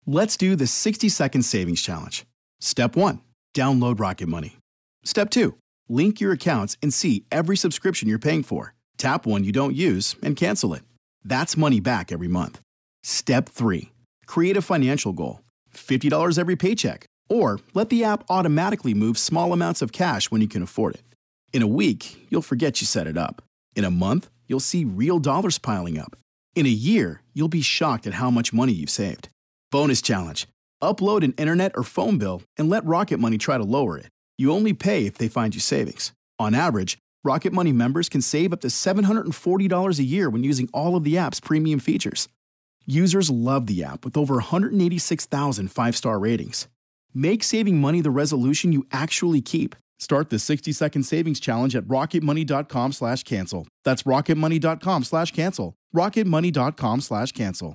Let's do the 60-second savings challenge. Step 1, download Rocket Money. Step 2, link your accounts and see every subscription you're paying for. Tap one you don't use and cancel it. That's money back every month. Step 3, create a financial goal. $50 every paycheck. Or let the app automatically move small amounts of cash when you can afford it. In a week, you'll forget you set it up. In a month, you'll see real dollars piling up. In a year, you'll be shocked at how much money you've saved. Bonus challenge. Upload an internet or phone bill and let Rocket Money try to lower it. You only pay if they find you savings. On average, Rocket Money members can save up to $740 a year when using all of the app's premium features. Users love the app with over 186,000 five-star ratings. Make saving money the resolution you actually keep. Start the 60-second savings challenge at rocketmoney.com/cancel. That's rocketmoney.com/cancel. rocketmoney.com/cancel.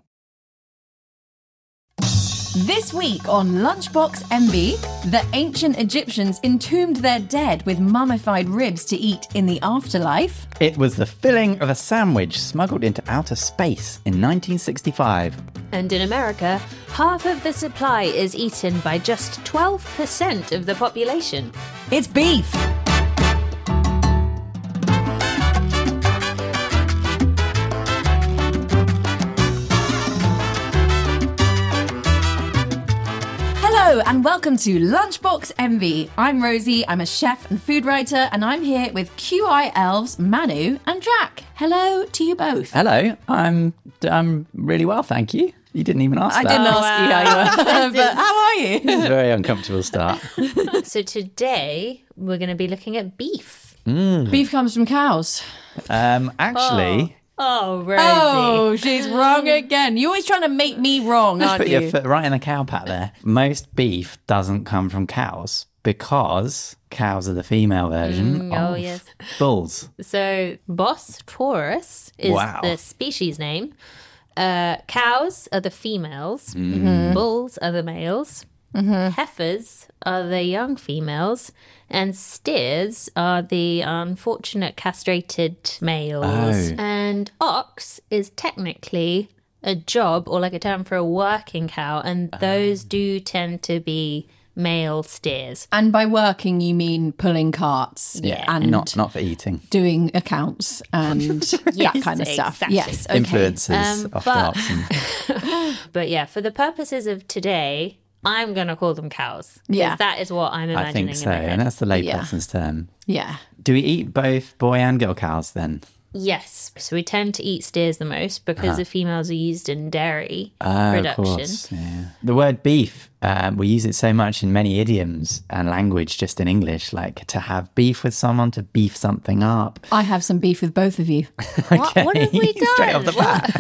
This week on Lunchbox Envy, the ancient Egyptians entombed their dead with mummified ribs to eat in the afterlife. It was the filling of a sandwich smuggled into outer space in 1965. And in America, half of the supply is eaten by just 12% of the population. It's beef. Hello and welcome to Lunchbox Envy. I'm Rosie, I'm a chef and food writer, and I'm here with QI elves Manu and Jack. Hello to you both. Hello, I'm really well, thank you. You didn't even ask I that. didn't ask you how you were, but how are you? It's a very uncomfortable start. So today, we're going to be looking at beef. Beef comes from cows. Actually... Oh, Rosie. Oh, she's wrong again. You're always trying to make me wrong, aren't Put you? your foot right in the cow pat there. Most beef doesn't come from cows because cows are the female version of yes. bulls. So, Bos taurus is Wow. the species name. Cows are the females. Bulls are the males. Heifers are the young females. And steers are the unfortunate castrated males. Oh. And ox is technically a job or like a term for a working cow. And those do tend to be male steers. And by working, you mean pulling carts and Not for eating. doing accounts and that kind of stuff. Exactly. Yes, okay. Influences off the oxen. But yeah, for the purposes of today, I'm going to call them cows. Yeah. That is what I'm imagining I think so, in my head. and that's the layperson's term. Yeah. Do we eat both boy and girl cows then? Yes. So we tend to eat steers the most because the females are used in dairy Of production. course, yeah. The word beef, we use it so much in many idioms and language, just in English, like to have beef with someone, to beef something up. I have some beef with both of you. What have we done? Straight off the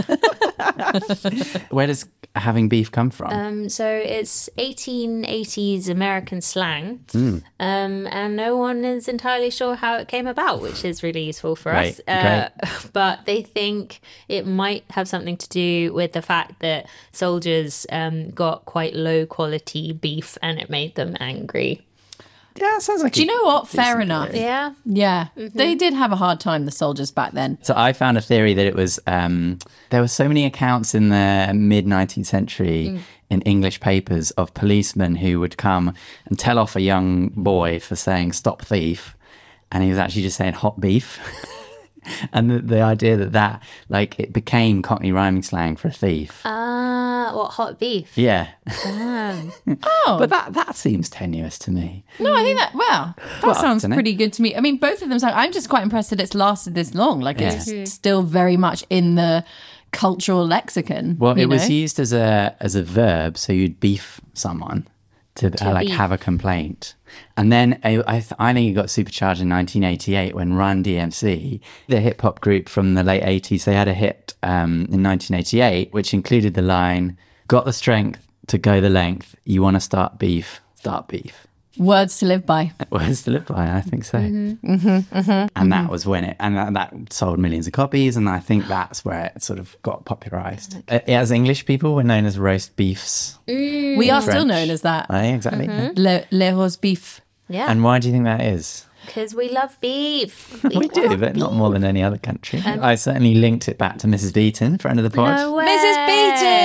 bat. Where does having beef come from? So it's 1880s American slang, and no one is entirely sure how it came about, which is really useful for us. Great. But they think it might have something to do with the fact that soldiers got quite low quality beef and it made them angry. Yeah, sounds like. Do you know what? Fair enough. Yeah. Yeah. They did have a hard time, the soldiers back then. So I found a theory that it was there were so many accounts in the mid 19th century in English papers of policemen who would come and tell off a young boy for saying "stop thief," and he was actually just saying "hot beef." And the idea that like it became Cockney rhyming slang for a thief. What, hot beef? Yeah. Oh. But that seems tenuous to me. No, I think that sounds dunno. pretty good to me. I mean, both of them sound, I'm just quite impressed that it's lasted this long. Like, it's still very much in the cultural lexicon. Well, you it was know? used as a verb, so you'd beef someone to like beef. have a complaint. And then I think it got supercharged in 1988 when Run DMC, the hip hop group from the late 80s, they had a hit in 1988, which included the line, "Got the strength to go the length. You want to start beef, start beef." Words to live by. Words to live by, I think so. And that was when that sold millions of copies, and I think that's where it sort of got popularised. As English people, we're known as roast beefs. We are still French. known as that. Exactly. Le roast beef. Yeah. And why do you think that is? Because we love beef. We do, but not more than any other country. I certainly linked it back to Mrs. Beaton, friend of the pod. No way. Mrs. Beaton!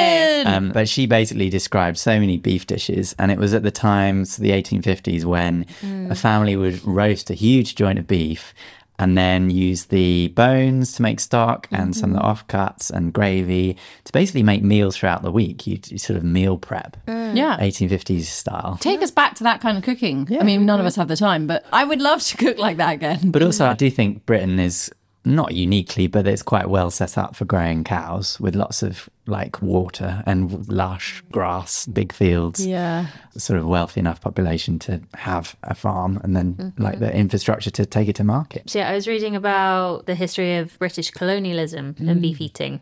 But she basically described so many beef dishes, and it was at the times, the 1850s, when a family would roast a huge joint of beef and then use the bones to make stock and some of the offcuts and gravy to basically make meals throughout the week. You sort of meal prep, 1850s style. Take us back to that kind of cooking. I mean, none of us have the time, but I would love to cook like that again. But also, I do think Britain is not uniquely, but it's quite well set up for growing cows with lots of like water and lush grass, big fields. Yeah. Sort of wealthy enough population to have a farm and then like the infrastructure to take it to market. So, yeah, I was reading about the history of British colonialism and beef eating.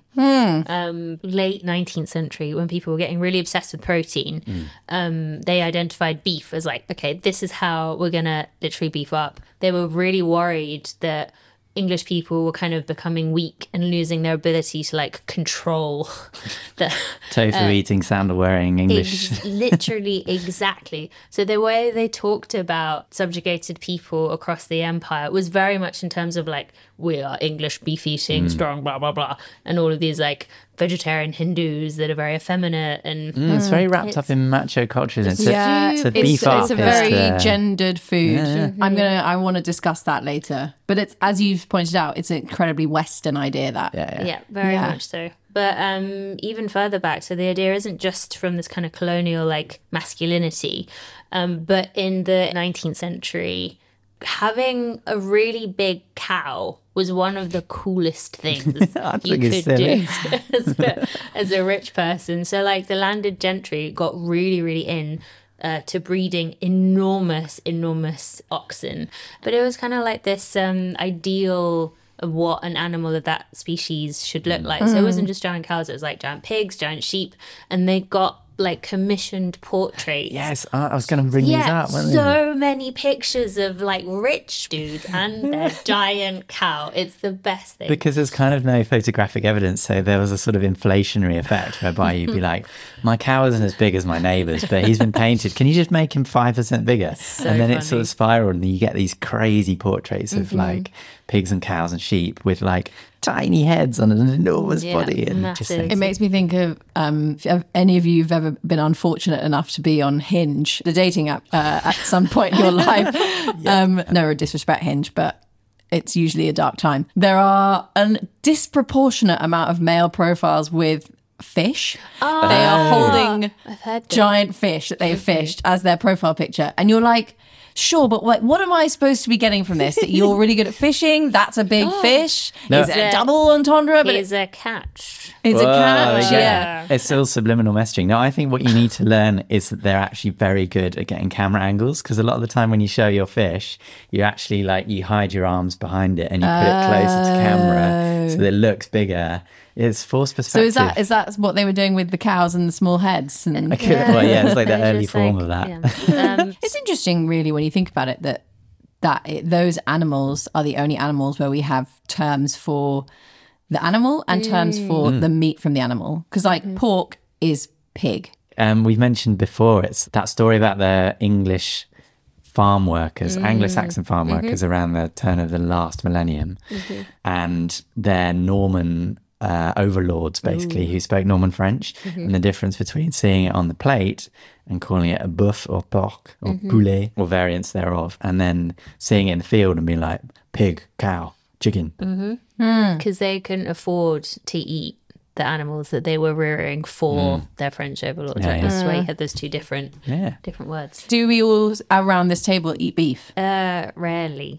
Late 19th century, when people were getting really obsessed with protein, they identified beef as like, okay, this is how we're going to literally beef up. They were really worried that English people were kind of becoming weak and losing their ability to like control the Tofu eating, sandal wearing English. Literally, exactly. So the way they talked about subjugated people across the empire was very much in terms of like, we are English beef eating, strong, blah, blah, blah. And all of these like vegetarian Hindus that are very effeminate. And It's very wrapped up in macho culture. Isn't it? So it's beef up a is very the- gendered food. I want to discuss that later. But it's, as you've pointed out, it's an incredibly Western idea that. Yeah, very much so. But even further back, so the idea isn't just from this kind of colonial like masculinity, but in the 19th century, having a really big cow was one of the coolest things you could do as a rich person. So like the landed gentry got really, really in to breeding enormous oxen. But it was kind of like this ideal of what an animal of that species should look like. So it wasn't just giant cows, it was like giant pigs, giant sheep, and they got like commissioned portraits. Yes, I was going to bring these up. Weren't So many pictures of like rich dudes and their giant cow. It's the best thing. Because there's kind of no photographic evidence, so there was a sort of inflationary effect whereby you'd be like, my cow isn't as big as my neighbour's, but he's been painted. Can you just make him 5% bigger? And then it sort of spiraled, and you get these crazy portraits of like pigs and cows and sheep with like tiny heads on an enormous body. And just massive. It makes me think of if any of you have ever been unfortunate enough to be on Hinge, the dating app, at some point in your life. No disrespect, Hinge, but it's usually a dark time. There are a disproportionate amount of male profiles with fish. They are holding I've heard this. giant fish that they've fished as their profile picture. And you're like, sure, but what am I supposed to be getting from this? That you're really good at fishing? That's a big fish? No. Is it a double entendre? But Here's a catch. it's a catch, Whoa, yeah. It's still subliminal messaging. No, I think what you need to learn is that they're actually very good at getting camera angles, because a lot of the time when you show your fish, you actually like you hide your arms behind it and you put it closer to camera so that it looks bigger. It's forced So perspective. is that what they were doing with the cows and the small heads? And Well, yeah, it's like the They're early just form like- of that. yeah. It's interesting, really, when you think about it, those animals are the only animals where we have terms for the animal and terms for the meat from the animal. Because like pork is pig. We've mentioned before, it's that story about the English farm workers, Anglo-Saxon farm workers around the turn of the last millennium, and their Norman overlords, basically, who spoke Norman French, and the difference between seeing it on the plate and calling it a boeuf or porc or poulet or variants thereof, and then seeing it in the field and being like pig, cow, chicken. Because they couldn't afford to eat the animals that they were rearing for their French overlords. Yeah, Right? yeah. That's why you had those two different words. Do we all around this table eat beef? Rarely.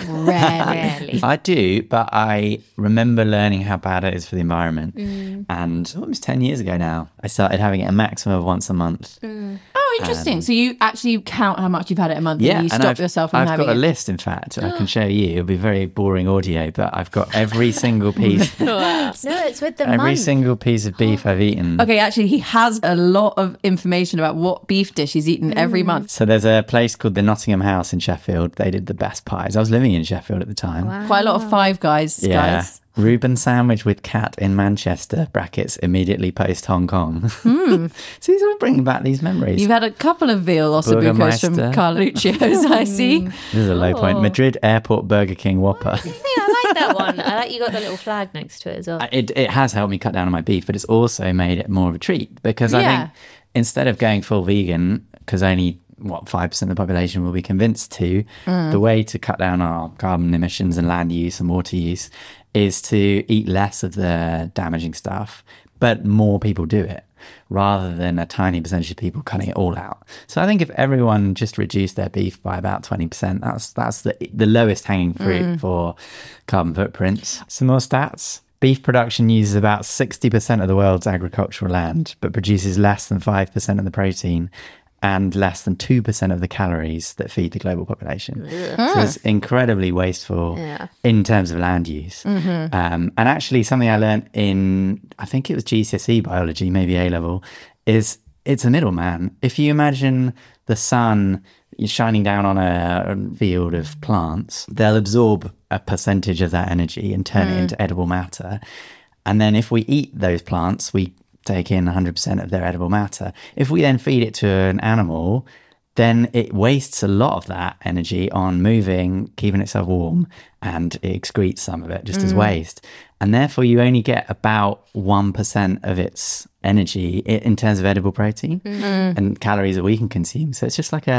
Rarely. I do, but I remember learning how bad it is for the environment. And almost 10 years ago now, I started having it a maximum of once a month. Oh, interesting. So you actually count how much you've had it a month Yeah, and you and stop yourself from I've having got a it. list, in fact. I can show you. It'll be very boring audio, but I've got every single piece, No, it's with the every month. single piece of beef I've eaten. Okay, actually, he has a lot of information about what beef dish he's eaten every month. So there's a place called the Nottingham House in Sheffield. They did the best pies. I was living in Sheffield at the time. Quite a lot of Five Guys, guys. Reuben sandwich with cat in Manchester, brackets, immediately post Hong Kong. So he's all bringing back these memories. You've had a couple of veal ossobucos from Burgermeister. Carluccio's, I see. This is a low point. Madrid Airport Burger King Whopper. I like that that one. I like you got the little flag next to it as well. It has helped me cut down on my beef, but it's also made it more of a treat because I think instead of going full vegan, because only 5% of the population will be convinced to, the way to cut down our carbon emissions and land use and water use is to eat less of the damaging stuff, but more people do it rather than a tiny percentage of people cutting it all out. So I think if everyone just reduced their beef by about 20%, that's the lowest hanging fruit for carbon footprints. Some more stats. Beef production uses about 60% of the world's agricultural land, but produces less than 5% of the protein and less than 2% of the calories that feed the global population. So it's incredibly wasteful in terms of land use. And actually something I learned in, I think it was GCSE biology, maybe A-level, is it's a middleman. If you imagine the sun shining down on a field of plants, they'll absorb a percentage of that energy and turn it into edible matter. And then if we eat those plants, we take in 100% of their edible matter. If we then feed it to an animal, then it wastes a lot of that energy on moving, keeping itself warm, and it excretes some of it just as waste. And therefore, you only get about 1% of its energy in terms of edible protein and calories that we can consume. So it's just like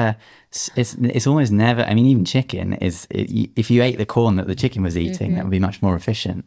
it's almost never, I mean, even chicken if you ate the corn that the chicken was eating, that would be much more efficient.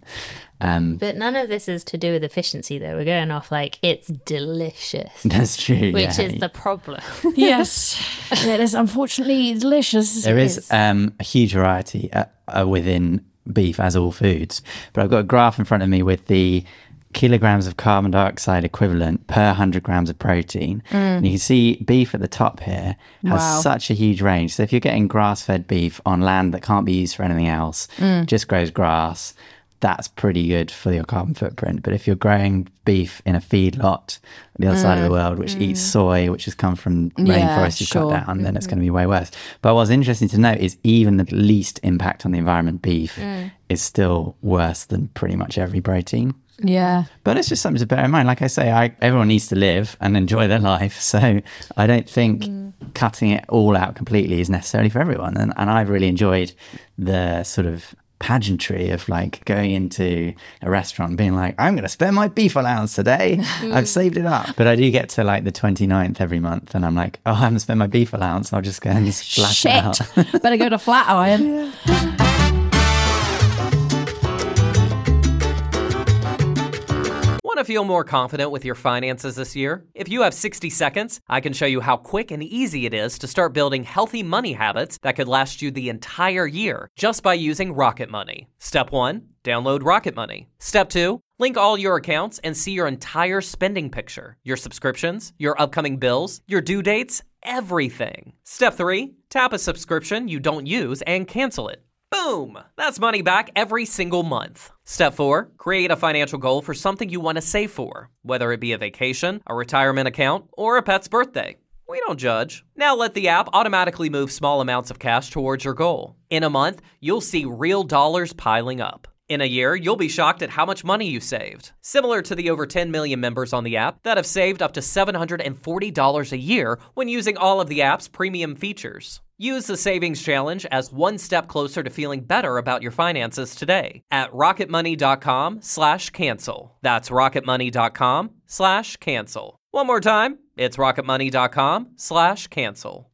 But none of this is to do with efficiency, though. We're going off like it's delicious. That's true. Which is the problem. Yes, it is unfortunately delicious. There is a huge variety within beef, as all foods. But I've got a graph in front of me with the kilograms of carbon dioxide equivalent per 100 grams of protein. And you can see beef at the top here has such a huge range. So if you're getting grass-fed beef on land that can't be used for anything else, just grows grass, that's pretty good for your carbon footprint. But if you're growing beef in a feedlot on the other side of the world, which eats soy, which has come from rainforests you cut down, then it's going to be way worse. But what's interesting to note is even the least impact on the environment beef is still worse than pretty much every protein. Yeah. But it's just something to bear in mind. Like I say, everyone needs to live and enjoy their life. So I don't think cutting it all out completely is necessarily for everyone. And I've really enjoyed the sort of pageantry of like going into a restaurant and being like, I'm going to spend my beef allowance today. I've saved it up. But I do get to like the 29th every month and I'm like, oh, I haven't spent my beef allowance. I'll just go and splash it out. Better go to Flatiron. Want to feel more confident with your finances this year? If you have 60 seconds, I can show you how quick and easy it is to start building healthy money habits that could last you the entire year just by using Rocket Money. Step 1, download Rocket Money. Step 2, link all your accounts and see your entire spending picture, your subscriptions, your upcoming bills, your due dates, everything. Step 3, tap a subscription you don't use and cancel it. Boom! That's money back every single month. Step 4, create a financial goal for something you want to save for, whether it be a vacation, a retirement account, or a pet's birthday. We don't judge. Now let the app automatically move small amounts of cash towards your goal. In a month, you'll see real dollars piling up. In a year, you'll be shocked at how much money you saved. Similar to the over 10 million members on the app that have saved up to $740 a year when using all of the app's premium features. Use the Savings Challenge as one step closer to feeling better about your finances today at rocketmoney.com/cancel. That's rocketmoney.com/cancel. One more time, it's rocketmoney.com/cancel.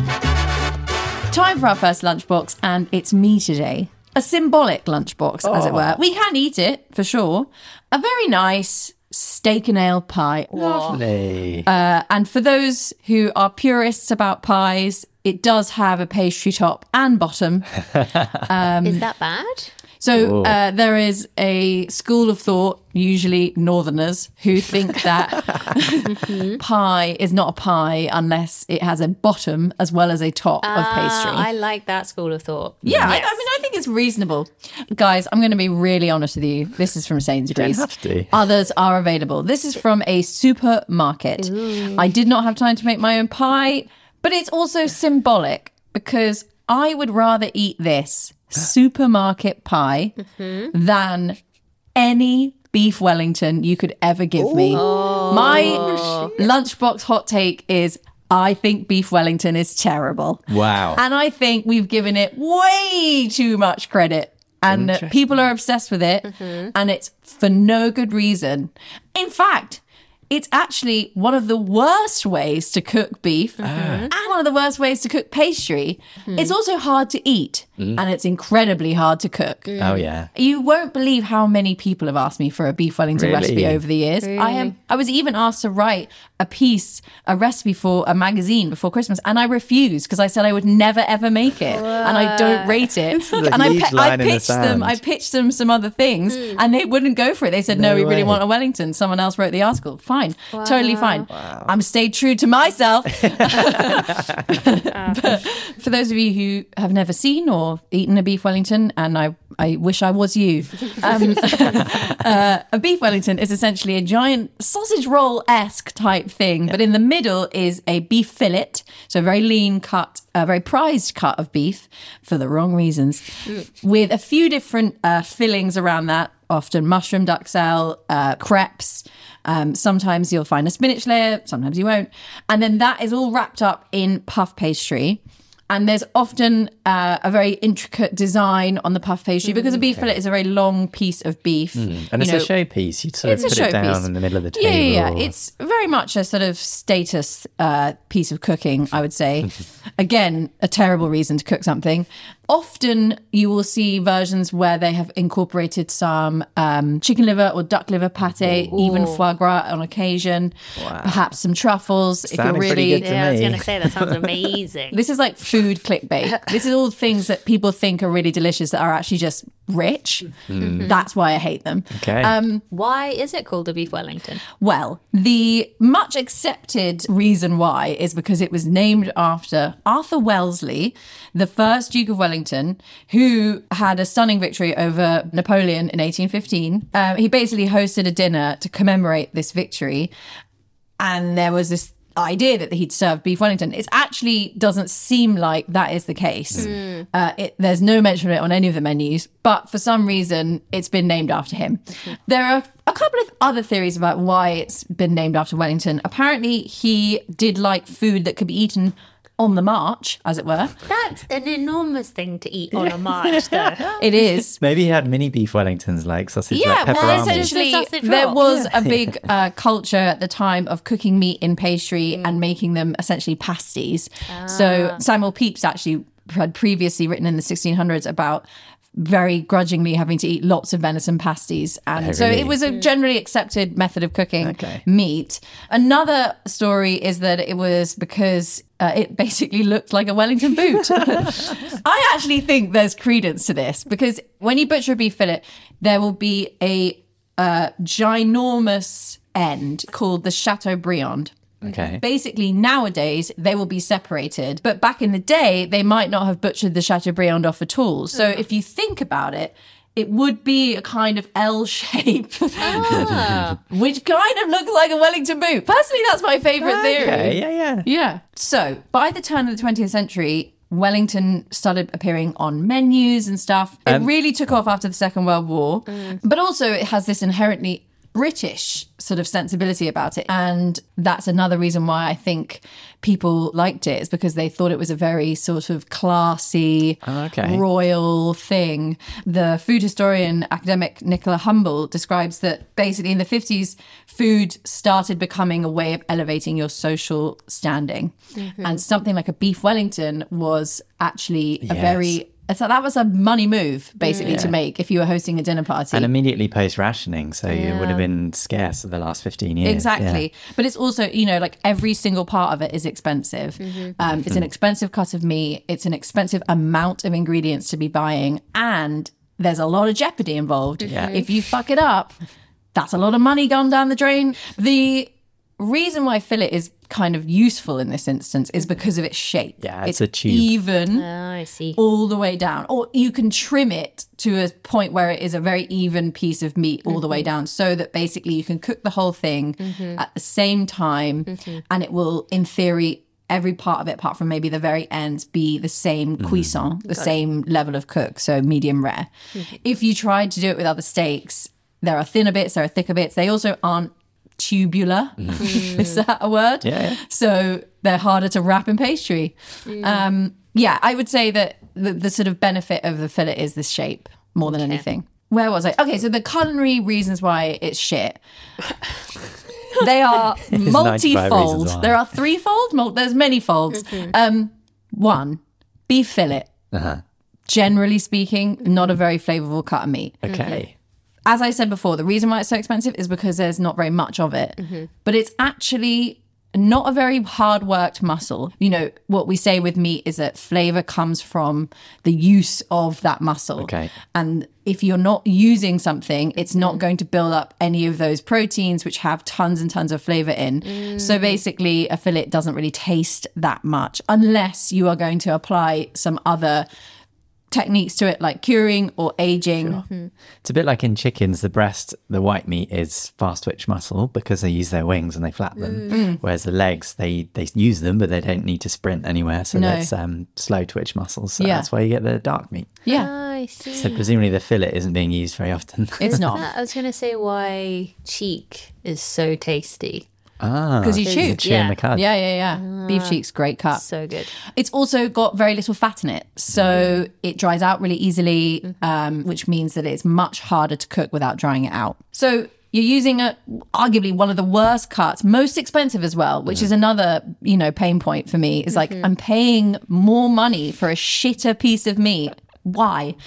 Time for our first lunchbox, and it's me today. A symbolic lunchbox, as it were. We can eat it, for sure. A very nice steak and ale pie. Lovely. And for those who are purists about pies, it does have a pastry top and bottom. Is that bad? So there is a school of thought, usually northerners, who think that pie is not a pie unless it has a bottom as well as a top of pastry. I like that school of thought. Yeah, Yes. I mean, I think it's reasonable. Guys, I'm going to be really honest with you. This is from Sainsbury's. You don't have to. Others are available. This is from a supermarket. I did not have time to make my own pie, but it's also symbolic because I would rather eat this supermarket pie than any beef Wellington you could ever give me. My lunchbox hot take is I think beef Wellington is terrible. Wow. And I think we've given it way too much credit And people are obsessed with it, and it's for no good reason. In fact, it's actually one of the worst ways to cook beef and one of the worst ways to cook pastry. It's also hard to eat, and it's incredibly hard to cook. Oh, yeah. You won't believe how many people have asked me for a beef Wellington Really? recipe over the years. I was even asked to write a recipe for a magazine before Christmas, and I refused because I said I would never ever make it, and I don't rate it. This is a And huge line in the sand. I pitched them some other things, and they wouldn't go for it. They said, "No, we really want a Wellington." Someone else wrote the article. Fine, totally fine. I'm stayed true to myself. But for those of you who have never seen or eaten a beef Wellington, and I wish I was you, a beef Wellington is essentially a giant sausage roll-esque type thing, but in the middle is a beef fillet, so a very lean cut, a very prized cut of beef for the wrong reasons, with a few different fillings around that, often mushroom duxelle, crepes. Sometimes you'll find a spinach layer, sometimes you won't. And then that is all wrapped up in puff pastry. And there's often a very intricate design on the puff pastry because a beef fillet is a very long piece of beef. And it's a showpiece. You'd sort of put it down in the middle of the table. Yeah. It's very much a sort of status piece of cooking, I would say. Again, a terrible reason to cook something. Often you will see versions where they have incorporated some chicken liver or duck liver pate, even foie gras on occasion, perhaps some truffles. Sounding if you're really pretty good to I was me. going to say, that sounds amazing. This is like food clickbait. This is all things that people think are really delicious that are actually just rich. That's why I hate them. Okay. Why is it called a beef Wellington? Well, the much accepted reason why is because it was named after Arthur Wellesley, the first Duke of Wellington, who had a stunning victory over Napoleon in 1815. He basically hosted a dinner to commemorate this victory. And there was this idea that he'd served beef Wellington. It actually doesn't seem like that is the case. There's no mention of it on any of the menus, but for some reason it's been named after him. There are a couple of other theories about why it's been named after Wellington. Apparently he did like food that could be eaten on the march, as it were. That's an enormous thing to eat on a march, though. It is. Maybe he had mini beef Wellingtons like sausage, Yeah, like well, pepperoni. essentially, Sausage there roll. was a big culture at the time of cooking meat in pastry and making them essentially pasties. So Samuel Pepys actually had previously written in the 1600s about very grudgingly having to eat lots of venison pasties. And so really? it was a generally accepted method of cooking Okay. meat. Another story is that it was because it basically looked like a Wellington boot. I actually think there's credence to this because when you butcher a beef fillet, there will be a ginormous end called the Chateaubriand. Okay. Basically, nowadays, they will be separated. But back in the day, they might not have butchered the Chateaubriand off at all. So if you think about it, it would be a kind of L shape, which kind of looks like a Wellington boot. Personally, that's my favourite theory. Okay, Yeah. So by the turn of the 20th century, Wellington started appearing on menus and stuff. It really took off after the Second World War. But also it has this inherently British sort of sensibility about it. And that's another reason why I think people liked it, is because they thought it was a very sort of classy, royal thing. The food historian, academic Nicola Humble, describes that basically in the 50s, food started becoming a way of elevating your social standing. And something like a beef Wellington was actually a very... So that was a money move, basically, to make if you were hosting a dinner party. And immediately post-rationing, so it would have been scarce for the last 15 years. Exactly. Yeah. But it's also, you know, like every single part of it is expensive. It's an expensive cut of meat. It's an expensive amount of ingredients to be buying. And there's a lot of jeopardy involved. If you fuck it up, that's a lot of money gone down the drain. The reason why fillet is kind of useful in this instance is because of its shape. Yeah, it's a tube. Even I see. all the way down, or you can trim it to a point where it is a very even piece of meat all the way down, so that basically you can cook the whole thing at the same time, and it will, in theory, every part of it, apart from maybe the very end, be the same cuisson, the same level of cook, so medium rare. If you tried to do it with other steaks, there are thinner bits, there are thicker bits. They also aren't tubular. Is that a word? Yeah. So they're harder to wrap in pastry. I would say that the sort of benefit of the fillet is the shape. more than anything. Where was I? Okay, so the culinary reasons why it's shit. They are 95 reasons multifold. why. There are threefold. There's many folds. One, beef fillet. Generally speaking, not a very flavorful cut of meat. Okay. As I said before, the reason why it's so expensive is because there's not very much of it. But it's actually not a very hard-worked muscle. You know, what we say with meat is that flavor comes from the use of that muscle. Okay. And if you're not using something, it's not going to build up any of those proteins which have tons and tons of flavor in. So basically, a fillet doesn't really taste that much unless you are going to apply some other techniques to it, like curing or aging. It's a bit like in chickens, the breast, the white meat is fast twitch muscle because they use their wings and they flap them. Whereas the legs, they use them, but they don't need to sprint anywhere. So that's slow twitch muscles. So that's why you get the dark meat. I see. So presumably the fillet isn't being used very often. It's not. I was going to say why cheek is so tasty. Because you chew. Chewing the cud. Yeah. Beef cheek's great cut. So good. It's also got very little fat in it. So it dries out really easily, which means that it's much harder to cook without drying it out. So you're using arguably one of the worst cuts, most expensive as well, which is another, pain point for me. Is like, I'm paying more money for a shitter piece of meat. Why?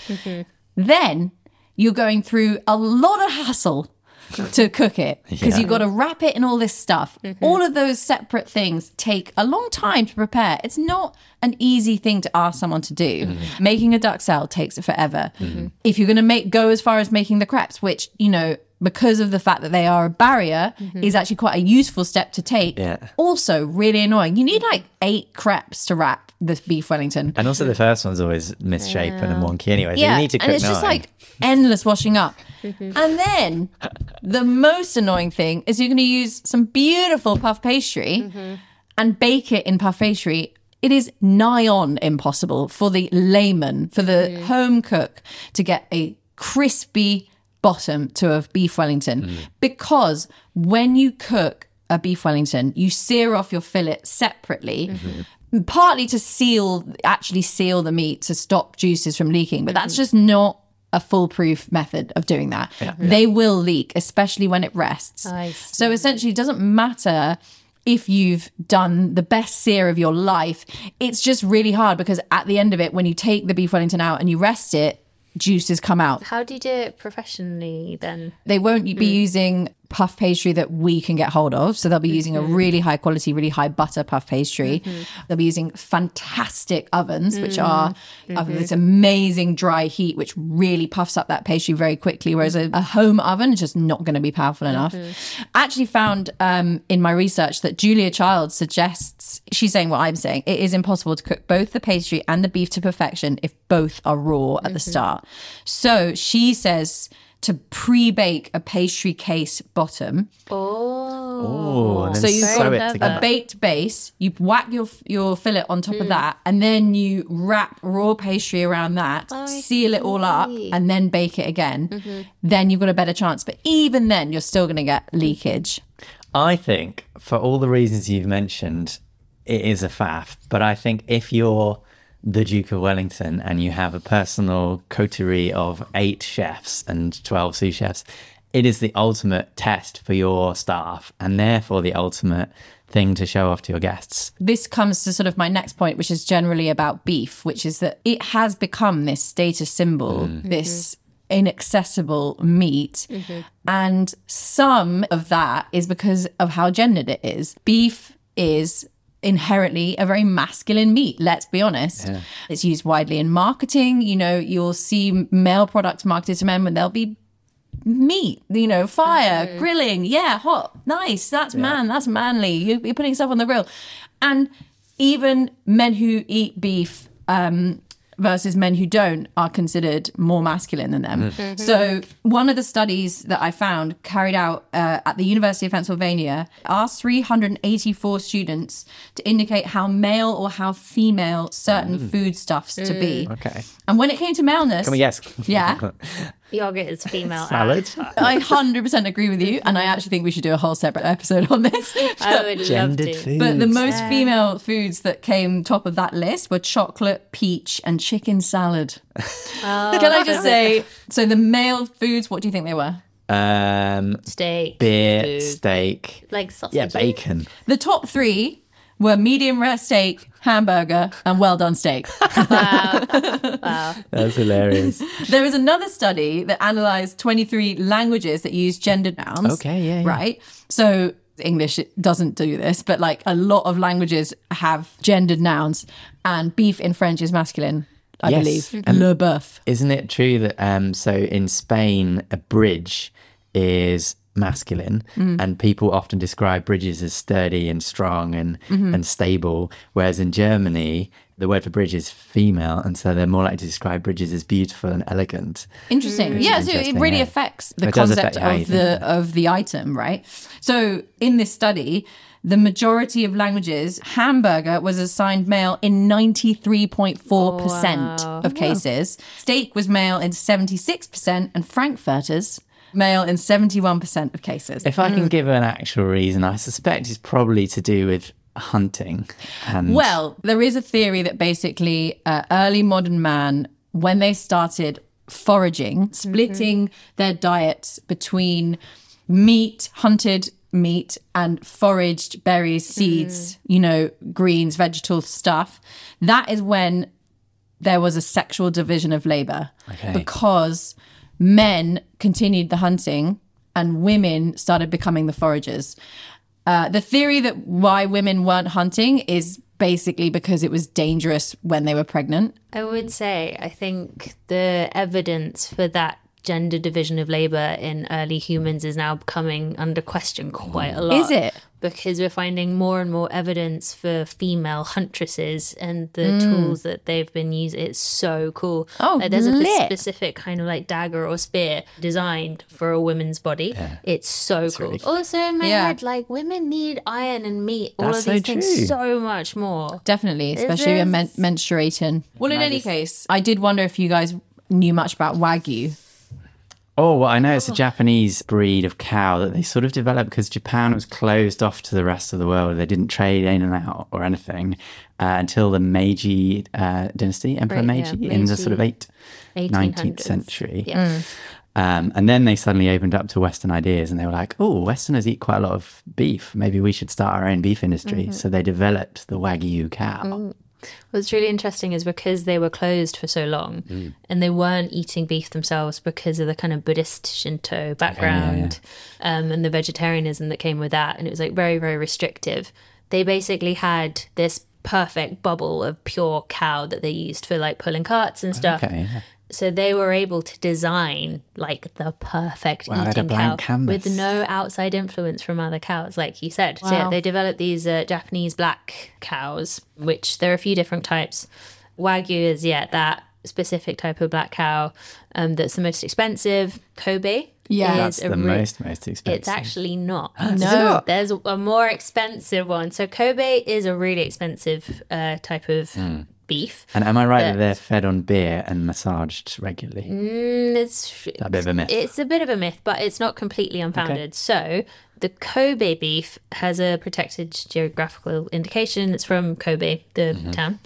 Then you're going through a lot of hassle to cook it because you've got to wrap it in all this stuff. All of those separate things take a long time to prepare. It's not an easy thing to ask someone to do. Making a duxelle takes forever. If you're going to go as far as making the crepes, which, because of the fact that they are a barrier, is actually quite a useful step to take. Also really annoying. You need like 8 crepes to wrap this beef Wellington. And also the first one's always misshapen and wonky anyway. So you need to cook and it's just like endless washing up. And then the most annoying thing is you're going to use some beautiful puff pastry and bake it in puff pastry. It is nigh on impossible for the layman, for the home cook, to get a crispy bottom to a beef Wellington, because when you cook a beef Wellington, you sear off your fillet separately, partly to seal the meat to stop juices from leaking, but that's just not a foolproof method of doing that. They will leak, especially when it rests. So essentially, it doesn't matter if you've done the best sear of your life. It's just really hard because at the end of it, when you take the beef Wellington out and you rest it, juices come out. How do you do it professionally then? They won't be using puff pastry that we can get hold of. So they'll be using a really high quality, really high butter puff pastry. They'll be using fantastic ovens, which are of this amazing dry heat, which really puffs up that pastry very quickly. Whereas a home oven is just not going to be powerful enough. I actually found in my research that Julia Child suggests, she's saying what I'm saying, it is impossible to cook both the pastry and the beef to perfection if both are raw at the start. So she says to pre-bake a pastry case bottom. and then So you've sew got it together. a baked base, you whack your fillet on top of that, and then you wrap raw pastry around that, seal it all up, and then bake it again. Then you've got a better chance. But even then, you're still going to get leakage. I think for all the reasons you've mentioned, it is a faff. But I think if you're the Duke of Wellington and you have a personal coterie of 8 chefs and 12 sous chefs, it is the ultimate test for your staff and therefore the ultimate thing to show off to your guests. This comes to sort of my next point, which is generally about beef, which is that it has become this status symbol, this inaccessible meat. And some of that is because of how gendered it is. Beef is inherently a very masculine meat, let's be honest. It's used widely in marketing. You'll see male products marketed to men when they'll be meat, fire, grilling, hot, nice, that's manly, you're putting stuff on the grill. And even men who eat beef versus men who don't are considered more masculine than them. So one of the studies that I found carried out at the University of Pennsylvania asked 384 students to indicate how male or how female certain foodstuffs to be. Okay. And when it came to maleness... Can we guess? Yeah. Yogurt is female. Salad. I 100% agree with you, and I actually think we should do a whole separate episode on this. I would love Gendered to. foods. But the most female foods that came top of that list were chocolate, peach, and chicken salad. Can I just say, so the male foods, what do you think they were? Steak. Beer, food. steak. Like sausage. Yeah, bacon. The top 3 were medium rare steak, hamburger, and well done steak. That's hilarious. There was another study that analysed 23 languages that use gendered nouns. Okay, yeah. Right? So English doesn't do this, but like a lot of languages have gendered nouns, and beef in French is masculine, I Yes. believe. Le boeuf. Isn't it true that so in Spain a bridge is masculine and people often describe bridges as sturdy and strong and stable, whereas in Germany the word for bridge is female, and so they're more likely to describe bridges as beautiful and elegant. Interesting. Yeah, so it Interesting, really yeah. affects the It does concept affect how you think. of the item, right? So in this study, the majority of languages, hamburger was assigned male in 93.4% of cases. Steak was male in 76%, and frankfurters male in 71% of cases. If I can give an actual reason, I suspect it's probably to do with hunting. And Well, there is a theory that basically early modern man, when they started foraging, splitting their diet between meat, hunted meat, and foraged berries, seeds, greens, vegetable stuff, that is when there was a sexual division of labor. Okay. Because men continued the hunting and women started becoming the foragers. The theory that why women weren't hunting is basically because it was dangerous when they were pregnant. I would say, I think the evidence for that gender division of labor in early humans is now coming under question quite a lot. Is it? Because we're finding more and more evidence for female huntresses and the tools that they've been using. It's so cool. Oh, There's a lit. specific kind of like dagger or spear designed for a woman's body. It's so cool. really cool. Also in my Yeah. head, like women need iron and meat, all That's of so these things true. so much more. Definitely, especially when this- menstruating. Well, in any case, I did wonder if you guys knew much about Wagyu. Oh, well, I know it's a Japanese breed of cow that they sort of developed because Japan was closed off to the rest of the world. They didn't trade in and out or anything until the Meiji dynasty, Emperor Right, yeah, Meiji, in the Meiji. sort of 19th 1800s. century. Yeah. And then they suddenly opened up to Western ideas and they were like, oh, Westerners eat quite a lot of beef. Maybe we should start our own beef industry. So they developed the Wagyu cow. What's really interesting is because they were closed for so long and they weren't eating beef themselves because of the kind of Buddhist Shinto background and the vegetarianism that came with that. And it was like very, very restrictive. They basically had this perfect bubble of pure cow that they used for like pulling carts and stuff. Okay, yeah. So they were able to design like the perfect Wow, they had a eating cow blank canvas. with no outside influence from other cows, like you said. So Wow. yeah, they developed these Japanese black cows, which there are a few different types. Wagyu is, that specific type of black cow that's the most expensive. Kobe That's is the most expensive. It's actually not. No. There's a more expensive one. So Kobe is a really expensive type of beef. And am I right that But- they're fed on beer and massaged regularly? It's A bit of a myth. It's a bit of a myth, but it's not completely unfounded. So the Kobe beef has a protected geographical indication. It's from Kobe, the town.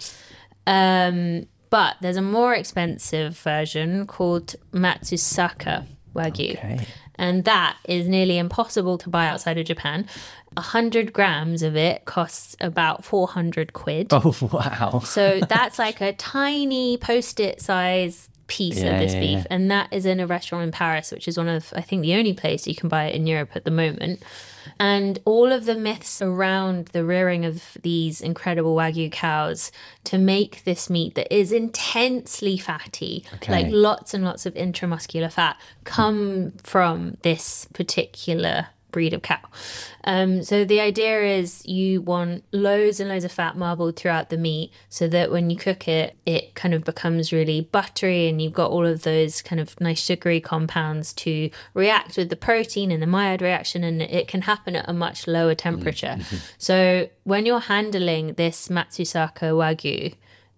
But there's a more expensive version called Matsusaka Wagyu. Okay. And that is nearly impossible to buy outside of Japan. 100 grams of it costs about 400 quid. Oh, wow. So that's like a tiny post-it size piece Yeah, of this yeah, beef. yeah. And that is in a restaurant in Paris, which is one of, I think, the only place you can buy it in Europe at the moment. And all of the myths around the rearing of these incredible Wagyu cows to make this meat that is intensely fatty, like lots and lots of intramuscular fat, come from this particular breed of cow. So the idea is you want loads and loads of fat marbled throughout the meat so that when you cook it, it kind of becomes really buttery and you've got all of those kind of nice sugary compounds to react with the protein and the Maillard reaction, and it can happen at a much lower temperature. So when you're handling this Matsusaka Wagyu,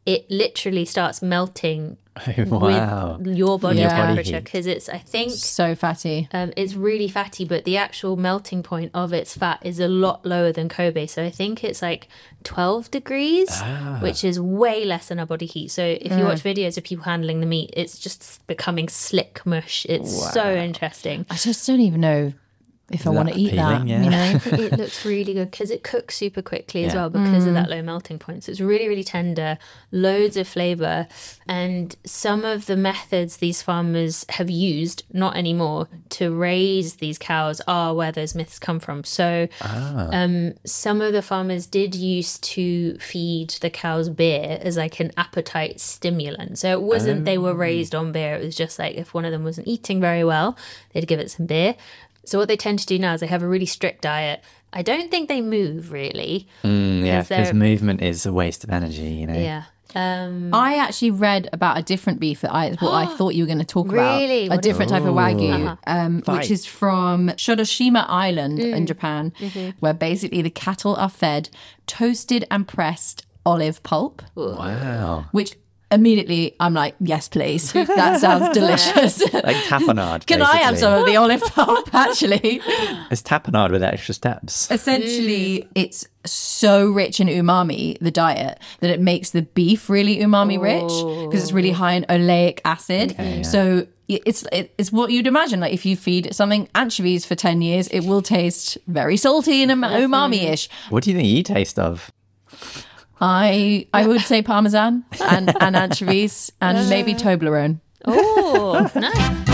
it literally starts melting Wow. with your body Yeah. temperature, because it's, I think, So fatty. it's really fatty, but the actual melting point of its fat is a lot lower than Kobe. So I think it's like 12 degrees, which is way less than our body heat. So if you watch videos of people handling the meat, it's just becoming slick mush. It's so interesting. I just don't even know if I want to eat that. appealing? Yeah. You know? It looks really good because it cooks super quickly as well because of that low melting point. So it's really, really tender, loads of flavour. And some of the methods these farmers have used, not anymore, to raise these cows are where those myths come from. So some of the farmers did used to feed the cows beer as like an appetite stimulant. So it wasn't they were raised on beer. It was just like if one of them wasn't eating very well, they'd give it some beer. So what they tend to do now is they have a really strict diet. I don't think they move really. Yeah, Is because there- movement is a waste of energy, you know. Yeah. I actually read about a different beef that I thought you were going to talk about. Really? A What different type of wagyu, Fight. which is from Shidoshima Island in Japan, where basically the cattle are fed toasted and pressed olive pulp, Wow. which immediately I'm like, yes, please. That sounds delicious. Like tapenade. Can I have basically. some of the olive pulp, actually? It's tapenade with extra steps. Essentially, it's so rich in umami, the diet, that it makes the beef really umami rich because it's really high in oleic acid. So it's what you'd imagine. Like if you feed something anchovies for 10 years, it will taste very salty and umami-ish. What do you think you taste of? I would say parmesan and anchovies and maybe Toblerone. Oh, nice.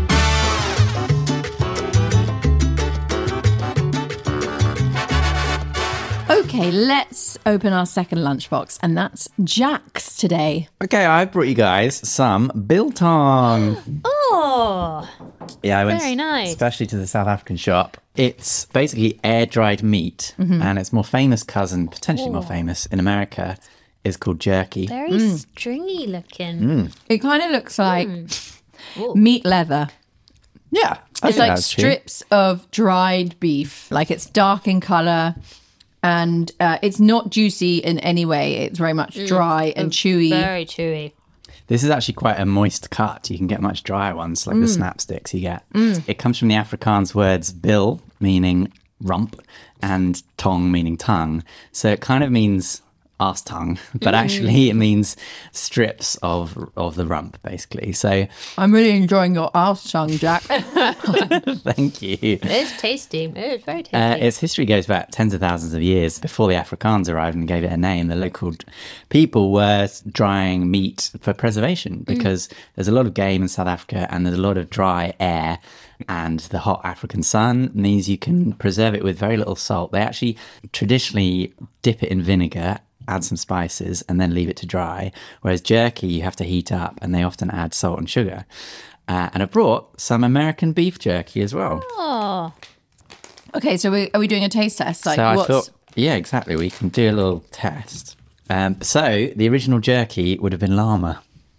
Okay, let's open our second lunchbox, and that's Jack's today. Okay, I brought you guys some biltong. Oh, Yeah, I went Very nice. especially to the South African shop. It's basically air-dried meat, and its more famous cousin, potentially more famous in America, is called jerky. very stringy looking. It kind of looks like meat leather. Yeah, I It's think like that's true. strips of dried beef. Like it's dark in colour and it's not juicy in any way. It's very much dry and chewy. Very chewy. This is actually quite a moist cut. You can get much drier ones, like the snap sticks you get. It comes from the Afrikaans words bil, meaning rump, and tong, meaning tongue. So it kind of means arse tongue, but actually it means strips of the rump, basically. So I'm really enjoying your arse tongue, Jack. thank you. It's tasty. It's very tasty. Its history goes back tens of thousands of years. Before the Afrikaans arrived and gave it a name, the local people were drying meat for preservation because there's a lot of game in South Africa and there's a lot of dry air, and the hot African sun means you can preserve it with very little salt. They actually traditionally dip it in vinegar, add some spices, and then leave it to dry. Whereas jerky, you have to heat up, and they often add salt and sugar. And I brought some American beef jerky as well. Oh, Okay, so are we doing a taste test? Like, So I what's... thought, yeah, exactly. We can do a little test. So the original jerky would have been llama.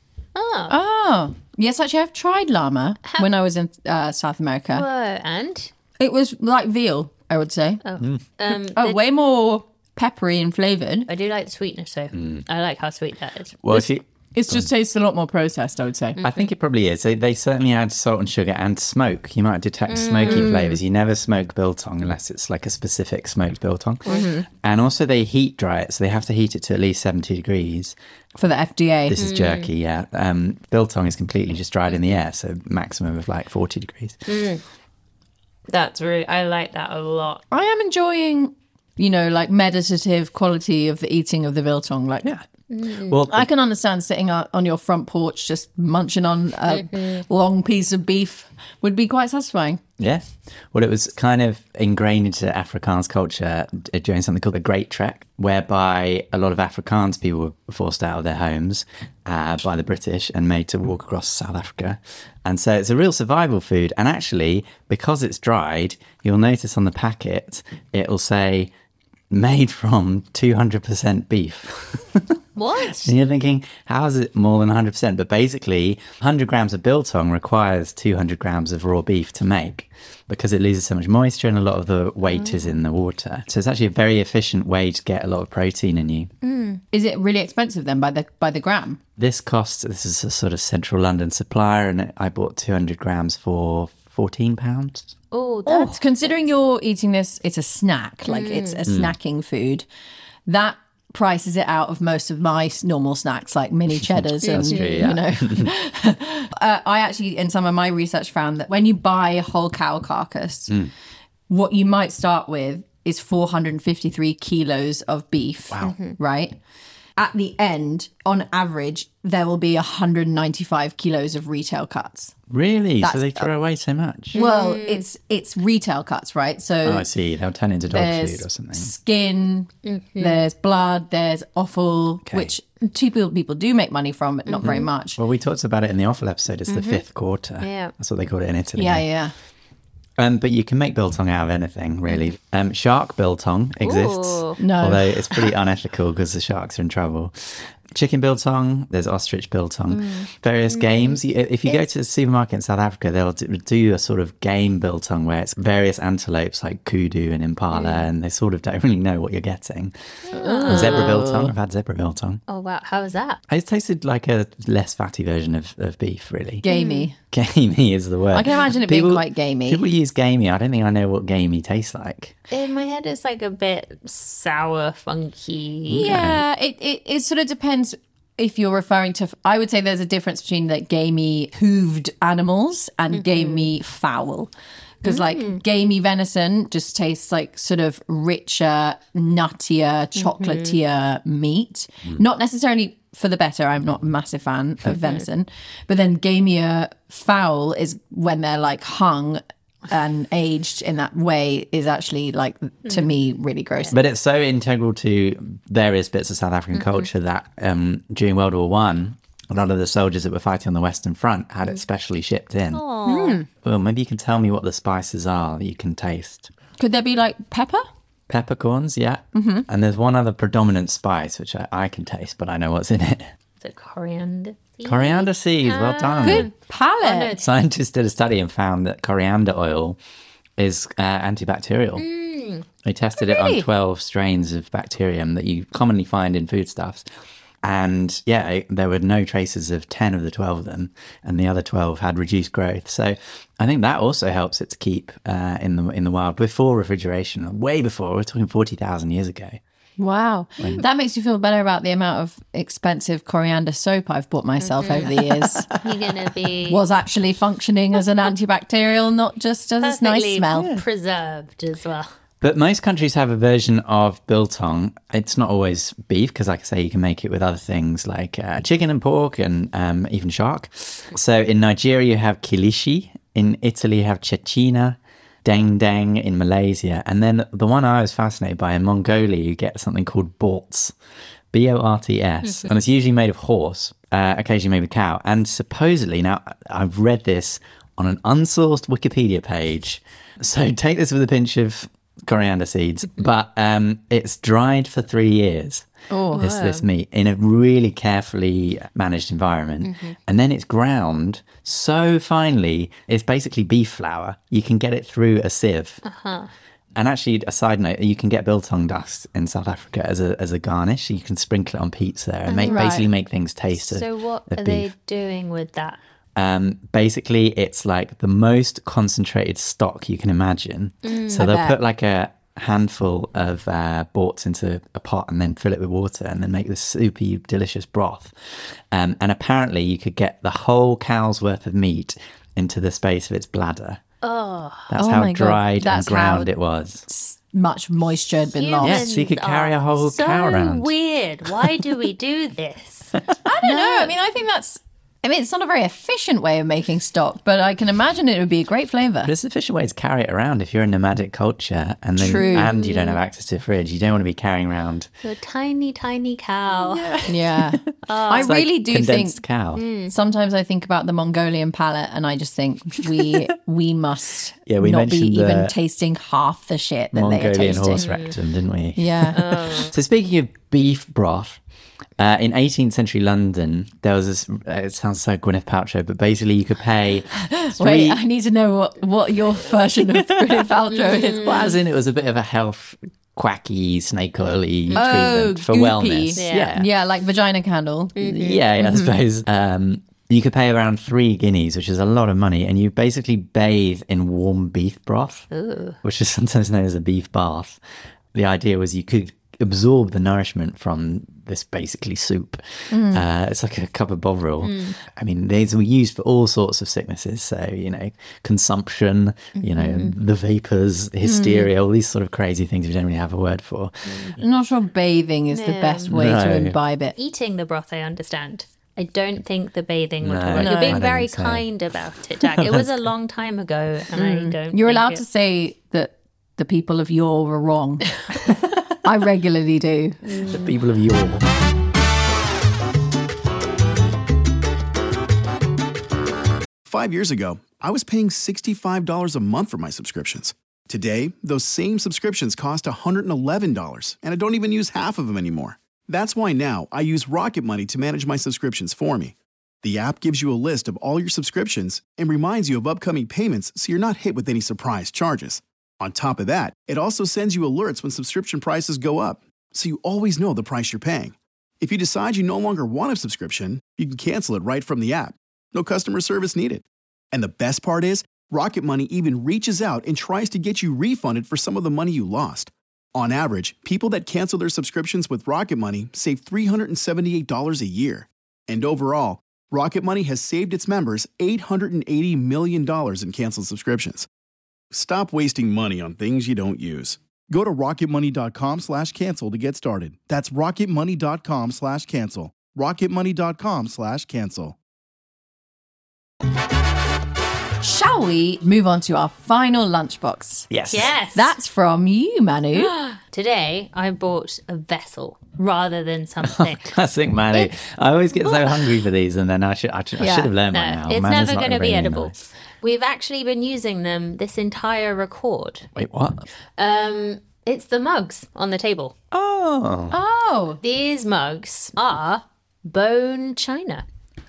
Oh, yes, actually, I've tried llama when I was in South America. whoa, and It was like veal, I would say. Way more peppery and flavoured. I do like the sweetness though. I like how sweet that is. Well, if you, It just tastes a lot more processed, I would say. I think it probably is. They certainly add salt and sugar and smoke. You might detect smoky flavours. You never smoke biltong unless it's like a specific smoked biltong. And also they heat dry it, so they have to heat it to at least 70 degrees. For the FDA. This is jerky, yeah. Biltong is completely just dried in the air, so maximum of like 40 degrees. That's really, I like that a lot. I am enjoying, you know, like meditative quality of the eating of the biltong. Like, Yeah. Well, I can understand sitting on your front porch just munching on a long piece of beef would be quite satisfying. yeah. Well, it was kind of ingrained into Afrikaans culture during something called the Great Trek, whereby a lot of Afrikaans people were forced out of their homes by the British and made to walk across South Africa. And so it's a real survival food. And actually, because it's dried, you'll notice on the packet, it'll say made from 200% beef. What? And you're thinking, how is it more than 100%? But basically, 100 grams of biltong requires 200 grams of raw beef to make because it loses so much moisture and a lot of the weight is in the water. So it's actually a very efficient way to get a lot of protein in you. Is it really expensive then by the gram? This is a sort of central London supplier, and I bought 200 grams for £14. Oh, that's Considering you're eating this, it's a snack, like it's a snacking food. That prices it out of most of my normal snacks, like mini cheddars and true, yeah. you know. I actually, in some of my research, found that when you buy a whole cow carcass, what you might start with is 453 kilos of beef. Wow. Right? At the end, on average, there will be 195 kilos of retail cuts. Really? So they throw away so much? Well, it's retail cuts, right? So Oh, I see. They'll turn into dog there's food or something. skin, there's blood, there's offal, which people do make money from, but not very much. Well, we talked about it in the offal episode. It's the fifth quarter. Yeah. That's what they call it in Italy. Yeah. But you can make biltong out of anything, really. Shark biltong exists. Ooh. No. Although it's pretty unethical because the sharks are in trouble. Chicken biltong, there's ostrich biltong. Various games. If you go to the supermarket in South Africa, they'll do a sort of game biltong where it's various antelopes like kudu and impala, and they sort of don't really know what you're getting. Zebra biltong, I've had zebra biltong. Oh, wow. How was that? It tasted like a less fatty version of beef, really. Gamey. Gamey is the word. I can imagine it being quite gamey. People use gamey. I don't think I know what gamey tastes like. In my head, it's like a bit sour, funky. Yeah, it sort of depends if you're referring to. I would say there's a difference between like gamey hooved animals and gamey fowl. Because like gamey venison just tastes like sort of richer, nuttier, chocolatier meat. Not necessarily for the better. I'm not a massive fan of venison. But then gamier fowl is when they're like hung and aged in that way is actually like, to me, really gross. But it's so integral to various bits of South African culture that during World War One, a lot of the soldiers that were fighting on the Western Front had it specially shipped in. Well, maybe you can tell me what the spices are that you can taste. Could there be like pepper? Peppercorns, yeah. And there's one other predominant spice, which I can taste, but I know what's in it. The coriander seeds. Coriander seeds, well done. Good palate. Scientists did a study and found that coriander oil is antibacterial. They tested it on 12 strains of bacterium that you commonly find in foodstuffs. And yeah, there were no traces of 10 of the 12 of them, and the other 12 had reduced growth. So I think that also helps it to keep in the wild before refrigeration, way before. We're talking 40,000 years ago. Wow. That makes you feel better about the amount of expensive coriander soap I've bought myself over the years. You're going to be Was actually functioning as an antibacterial, not just as a nice perfectly smell. preserved as well. But most countries have a version of biltong. It's not always beef, because like I say, you can make it with other things like chicken and pork and even shark. So in Nigeria, you have kilishi. In Italy, you have cecina, deng deng in Malaysia. And then the one I was fascinated by, in Mongolia, you get something called borts, B-O-R-T-S. And it's usually made of horse, occasionally made with cow. And supposedly, now I've read this on an unsourced Wikipedia page, so take this with a pinch of coriander seeds, but it's dried for 3 years. This meat in a really carefully managed environment, and then it's ground so finely it's basically beef flour. You can get it through a sieve. And actually, a side note, you can get biltong dust in South Africa as a garnish. You can sprinkle it on pizza and basically make things taste So what of are beef. they doing with that? Basically, it's like the most concentrated stock you can imagine. So they'll put like a handful of borts into a pot and then fill it with water and then make this soupy, delicious broth. And apparently you could get the whole cow's worth of meat into the space of its bladder. That's how my God. dried That's and ground how- it was. Much moisture had been lost. Yes, so you could carry a whole so cow around. weird. Why do we do this? I don't know. I mean, I think it's not a very efficient way of making stock, but I can imagine it would be a great flavour. But it's an efficient way to carry it around if you're a nomadic culture and you don't have access to a fridge. You don't want to be carrying around The tiny, tiny cow. Yeah. I It's like really do think condensed cow. sometimes I think about the Mongolian palate and I just think we must Yeah, we not be mentioned even the tasting half the shit that they are Mongolian tasting. horse rectum, didn't we? Yeah. So speaking of beef broth, in 18th century London, there was this, it sounds so Gwyneth Paltrow, but basically you could pay Wait, I need to know what your version of Gwyneth Paltrow is. Well, as in it was a bit of a health quacky, snake oily Oh, treatment for goopy. wellness. Yeah. Yeah, like vagina candle. Yeah, I suppose. You could pay around 3 guineas, which is a lot of money, and you basically bathe in warm beef broth, which is sometimes known as a beef bath. The idea was you could absorb the nourishment from this basically soup. It's like a cup of bovril. I mean, these were used for all sorts of sicknesses. So, consumption, the vapors, hysteria, all these sort of crazy things we don't really have a word for. I'm not sure bathing is the best way to No. imbibe it. Eating the broth, I understand. I don't think the bathing would No, work. You're I being don't very think so. kind about it, Jack. It was a long time ago, and I don't. You're think allowed it- to say that the people of yore were wrong. I regularly do. The people of yore. Five years ago, I was paying $65 a month for my subscriptions. Today, those same subscriptions cost $111, and I don't even use half of them anymore. That's why now I use Rocket Money to manage my subscriptions for me. The app gives you a list of all your subscriptions and reminds you of upcoming payments so you're not hit with any surprise charges. On top of that, it also sends you alerts when subscription prices go up, so you always know the price you're paying. If you decide you no longer want a subscription, you can cancel it right from the app. No customer service needed. And the best part is, Rocket Money even reaches out and tries to get you refunded for some of the money you lost. On average, people that cancel their subscriptions with Rocket Money save $378 a year. And overall, Rocket Money has saved its members $880 million in canceled subscriptions. Stop wasting money on things you don't use. Go to rocketmoney.com/cancel to get started. That's rocketmoney.com/cancel. rocketmoney.com/cancel. Shall we move on to our final lunchbox? Yes. Yes. That's from you, Manu. Today, I bought a vessel rather than something. Classic Manu. I always get so hungry for these, and then I should have learned by now. It's Manu's never not going to be really edible. nice. We've actually been using them this entire record. Wait, what? It's the mugs on the table. Oh. Oh. These mugs are bone china.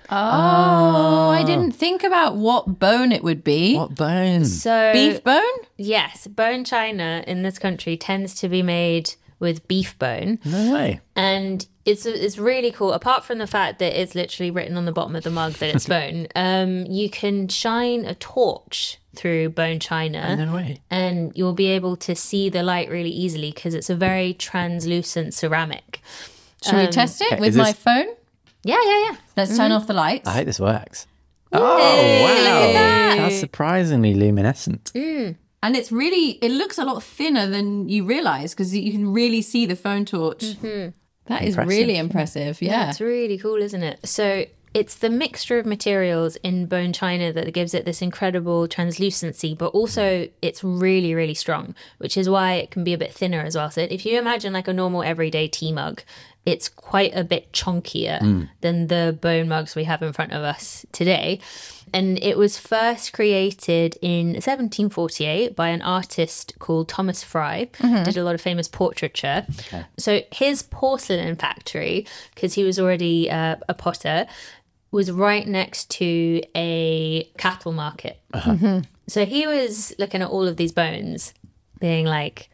Oh, I didn't think about what bone it would be. What bones? So Beef bone? Yes, bone china in this country tends to be made with beef bone. No way. And it's really cool. Apart from the fact that it's literally written on the bottom of the mug that it's bone, you can shine a torch through bone china. No way. And you'll be able to see the light really easily because it's a very translucent ceramic. Should we test it okay, with is my this- phone? Yeah. Let's turn off the lights. I hope this works. Oh, wow. look at that. That's surprisingly luminescent. And it's really, it looks a lot thinner than you realise because you can really see the phone torch. That is Impressive. really impressive. Yeah. It's really cool, isn't it? So it's the mixture of materials in bone china that gives it this incredible translucency, but also it's really, really strong, which is why it can be a bit thinner as well. So if you imagine like a normal everyday tea mug, it's quite a bit chunkier than the bone mugs we have in front of us today. And it was first created in 1748 by an artist called Thomas Fry. Did a lot of famous portraiture. So his porcelain factory, because he was already a potter, was right next to a cattle market. So he was looking at all of these bones, being like,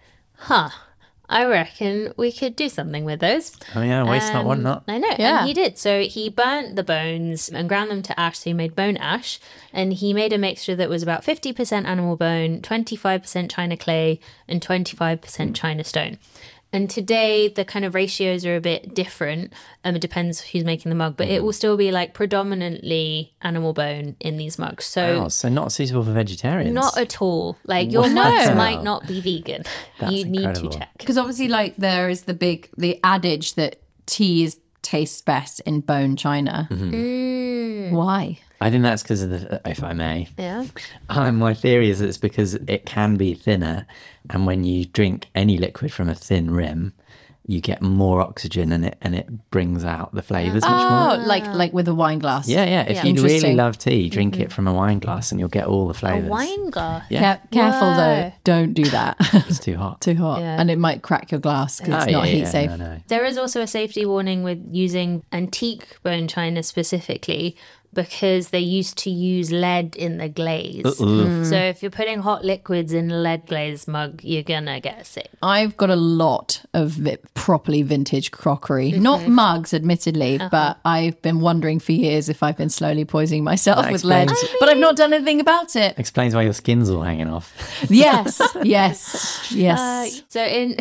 I reckon we could do something with those. Oh, yeah. Waste not, want not. I know. Yeah. And he did. So he burnt the bones and ground them to ash. So he made bone ash. And he made a mixture that was about 50% animal bone, 25% china clay, and 25% china stone. And today, the kind of ratios are a bit different. It depends who's making the mug, but it will still be like predominantly animal bone in these mugs. So Oh, so not suitable for vegetarians. not at all. Like your mugs might not be vegan. You need incredible. to check. Because obviously, like, there is the adage that tea tastes best in bone china. Why? I think that's because of the, if I may. Yeah. My theory is that it's because it can be thinner, and when you drink any liquid from a thin rim, you get more oxygen, and it brings out the flavours much more. Oh, like with a wine glass. Yeah. If you really Interesting. love tea, drink it from a wine glass, and you'll get all the A flavours. wine glass. Yeah. Careful Whoa. though. Don't do that. It's too hot. Too hot. Yeah. And it might crack your glass because it's not heat safe. No. There is also a safety warning with using antique bone china specifically. because they used to use lead in the glaze. So if you're putting hot liquids in a lead glaze mug, you're gonna get sick. I've got a lot of properly vintage crockery. Not mugs, admittedly, but I've been wondering for years if I've been slowly poisoning myself with lead. But I've not done anything about it. Explains why your skin's all hanging off. Yes. So in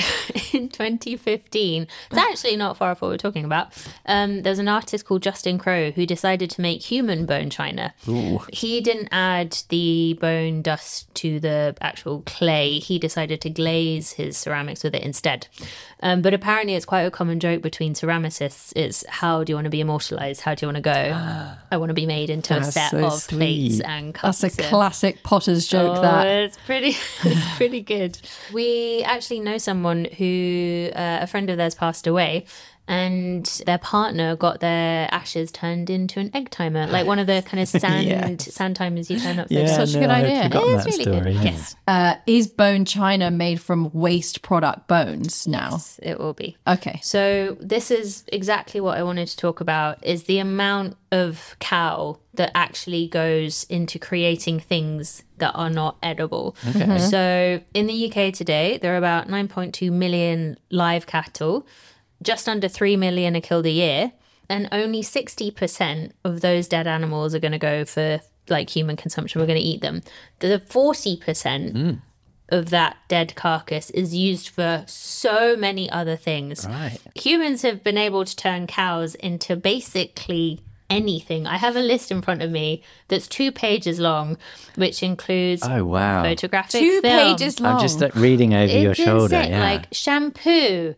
2015, it's actually not far off what we're talking about. There's an artist called Justin Crowe who decided to make human bone china. He didn't add the bone dust to the actual clay. He decided to glaze his ceramics with it instead. But apparently it's quite a common joke between ceramicists is, how do you want to be immortalized? How do you want to go? I want to be made into a set of plates and cups. That's a classic potter's joke, that. It's pretty good. We actually know someone who, a friend of theirs passed away, and their partner got their ashes turned into an egg timer, like one of the kind of sand timers you turn up. Such a good idea. It's really good. Yes. Is bone china made from waste product bones now? Yes, it will be. Okay. So this is exactly what I wanted to talk about, is the amount of cow that actually goes into creating things that are not edible. Okay. So in the UK today, there are about 9.2 million live cattle. Just under 3 million are killed a year, and only 60% of those dead animals are going to go for like human consumption. We're going to eat them. The 40% of that dead carcass is used for so many other things. Right. Humans have been able to turn cows into basically anything. I have a list in front of me that's 2 pages long, which includes photographic 2 film. pages long. I'm just reading over your shoulder. Insane. Yeah. Like shampoo,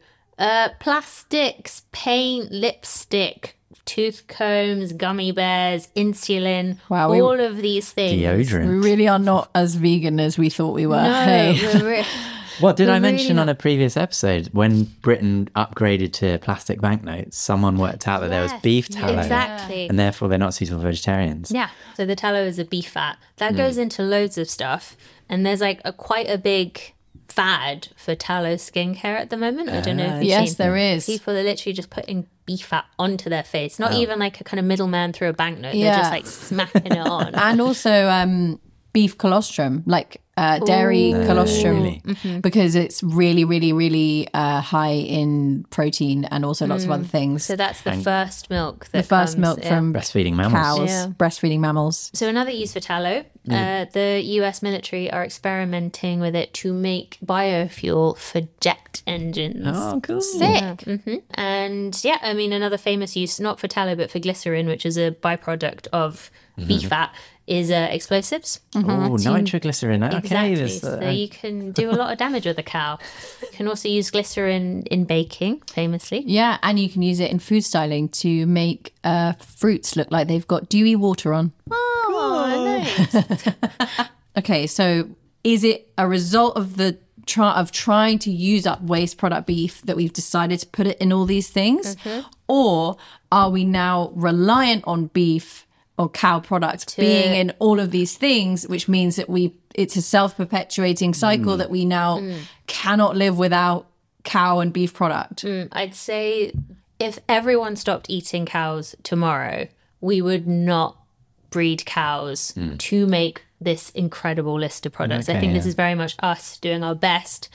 plastics, paint, lipstick, tooth combs, gummy bears, insulin, all of these things. Deodorant. We really are not as vegan as we thought we were. No, Hey. What did I really mention on a previous episode? When Britain upgraded to plastic banknotes, someone worked out that there was beef tallow. Exactly. And therefore they're not suitable for vegetarians. Yeah. So the tallow is a beef fat. That goes into loads of stuff. And there's like quite a big fad for tallow skincare at the moment. I don't know if you've Yes, seen. there is. People are literally just putting beef fat onto their face. Not even like a kind of middleman through a banknote. They're just like smacking it on. And also beef colostrum, like dairy colostrum, because it's really, really, really high in protein and also lots of other things. So that's the first milk that The first comes, milk from Breastfeeding mammals. cows, Yeah. breastfeeding mammals. So another use for tallow, the US military are experimenting with it to make biofuel for jet engines. Oh, cool. Sick. And yeah, I mean, another famous use, not for tallow, but for glycerin, which is a byproduct of beef fat, is explosives. Oh, nitroglycerin. Okay. Exactly. There's, So you can do a lot of damage with a cow. You can also use glycerin in baking, famously. Yeah, and you can use it in food styling to make fruits look like they've got dewy water on. Oh, nice. Okay, so is it a result of the trying to use up waste product beef that we've decided to put it in all these things? Or are we now reliant on beef or cow products being in all of these things, which means that it's a self-perpetuating cycle that we now cannot live without cow and beef product? I'd say if everyone stopped eating cows tomorrow, we would not breed cows to make this incredible list of products. I think this is very much us doing our best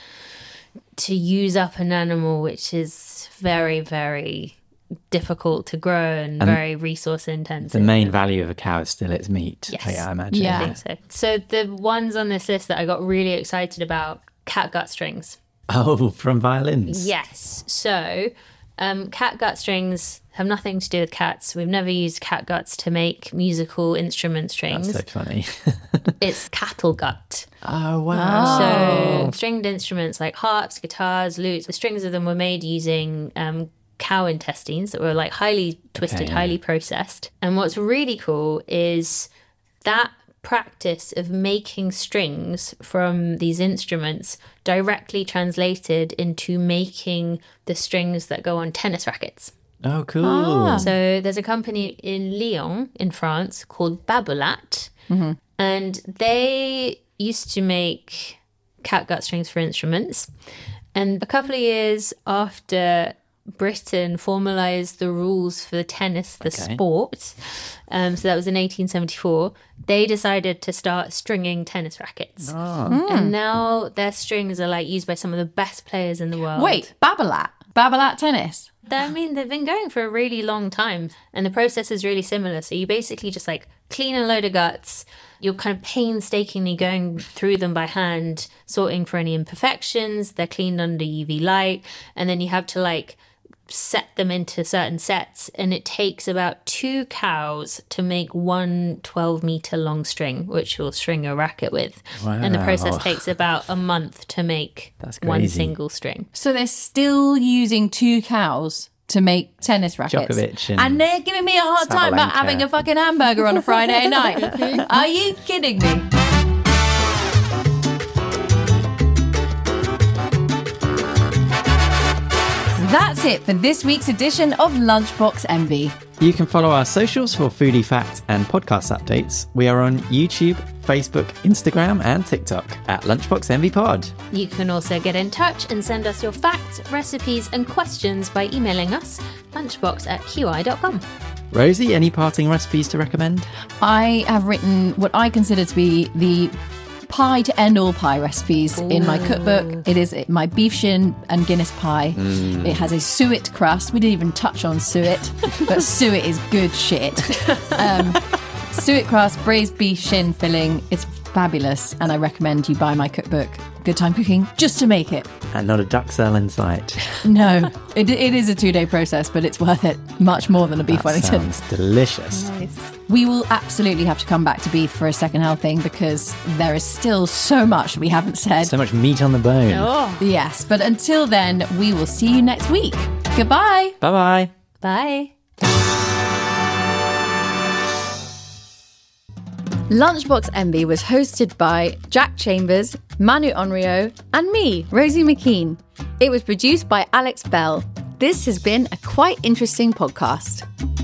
to use up an animal which is very, very difficult to grow and very resource intensive. the main value of a cow is still its meat. Yes. I imagine. Yeah. I think so. So the ones on this list that I got really excited about, catgut strings. Oh, from violins. Yes. So catgut strings have nothing to do with cats. We've never used catguts to make musical instrument strings. That's so funny. It's cattle gut. Oh, wow. So stringed instruments like harps, guitars, lutes, the strings of them were made using cow intestines that were like highly twisted, highly processed. And what's really cool is that practice of making strings from these instruments directly translated into making the strings that go on tennis rackets. Oh, cool. So there's a company in Lyon in France called Babolat, and they used to make catgut strings for instruments. And a couple of years after Britain formalised the rules for tennis, the sport, so that was in 1874, they decided to start stringing tennis rackets. And now their strings are like used by some of the best players in the world. Wait, Babolat tennis? I mean, they've been going for a really long time, and the process is really similar. So you basically just like clean a load of guts. You're kind of painstakingly going through them by hand, sorting for any imperfections. They're cleaned under UV light, and then you have to like set them into certain sets, and it takes about 2 cows to make one 12-meter long string, which you'll string a racket with. Wow. And the process takes about a month to make one single string. So they're still using 2 cows to make tennis rackets. Djokovic and they're giving me a hard time about having a fucking hamburger on a Friday night. Are you kidding me? That's it for this week's edition of Lunchbox Envy. You can follow our socials for foodie fact and podcast updates. We are on YouTube, Facebook, Instagram and TikTok at Lunchbox Envy Pod. You can also get in touch and send us your facts, recipes and questions by emailing us lunchbox@qi.com. Rosie, any parting recipes to recommend? I have written what I consider to be the pie to end all pie recipes in my cookbook. It is my beef shin and Guinness pie. It has a suet crust. We didn't even touch on suet, but suet is good shit. Suet crust, braised beef shin filling. It's fabulous, and I recommend you buy my cookbook, Good Time Cooking, just to make it. And not a duck cell in sight. No, it is a 2-day process, but it's worth it much more than a beef Wellington. Sounds delicious. Nice. We will absolutely have to come back to beef for a second helping because there is still so much we haven't said. So much meat on the bone. Oh, Yes, but until then, we will see you next week. Goodbye. Bye-bye. bye. Lunchbox Envy was hosted by Jack Chambers, Manu Onryo, and me, Rosie McKean. It was produced by Alex Bell. This has been a quite interesting podcast.